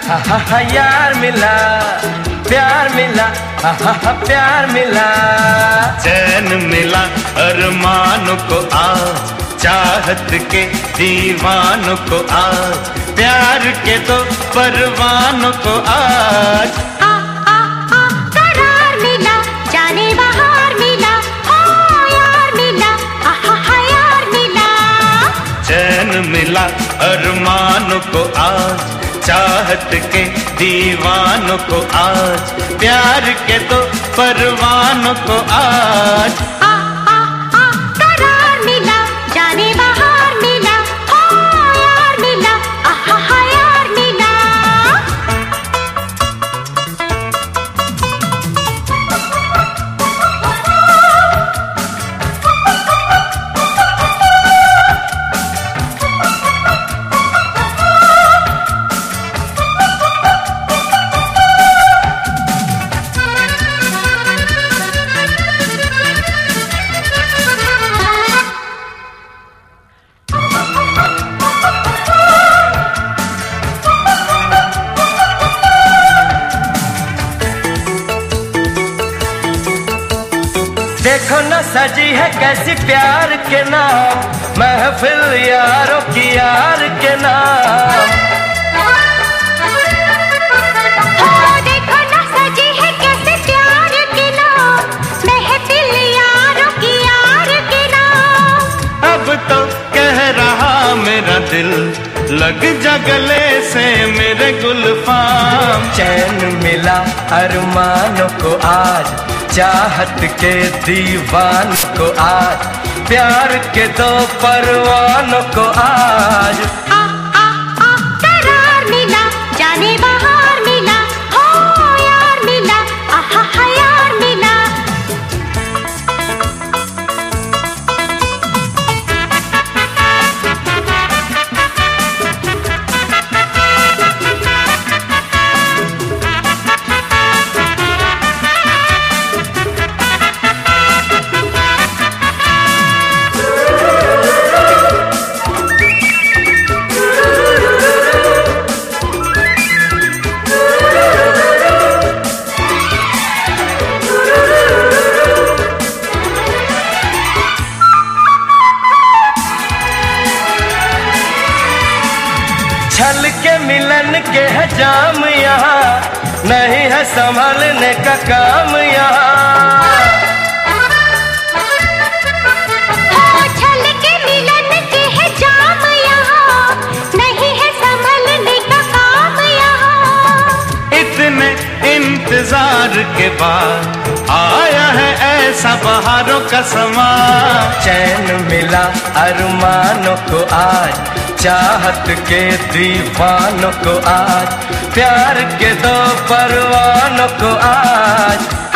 हा हा हा यार मिला, प्यार मिला, हा हा हा प्यार मिला। चैन मिला अरमानों को आज, चाहत के दीवानों को आज, प्यार के दो परवानों को आज। करार मिला, जाने बहार मिला, ओ यार मिला, हा यार मिला। चैन मिला अरमानों को आज, चाहत के दीवानों को आज, प्यार के दो परवानों को आज। करार मिला, जाने बहार मिला, ओ यार मिला, हा यार मिला। देखो न सजी है कैसी प्यार के नाम, महफिल यारों की यार के नाम। देखो न सजी है कैसे प्यार के नाम, महफिल यारों की यार के नाम। अब तो कह रहा मेरा दिल, लग जा गले से मेरे गुलफाम। चैन मिला अरमानों को आज, चाहत के दीवान को आज, प्यार के दो परवानों को आज। करार मिला, जाने बहार मिला, हो यार मिला, हा यार मिला। छल के मिलन के है जाम यहाँ, नहीं है संभलने का काम यहाँ। छल के मिलन के है जाम यहाँ, नहीं है संभलने का काम यहाँ। इतने इंतजार के बाद आया है ऐसा बहारों का समा। चैन मिला अरमानों को आज, चाहत के दीवानों को आज, प्यार के दो परवानों को आज।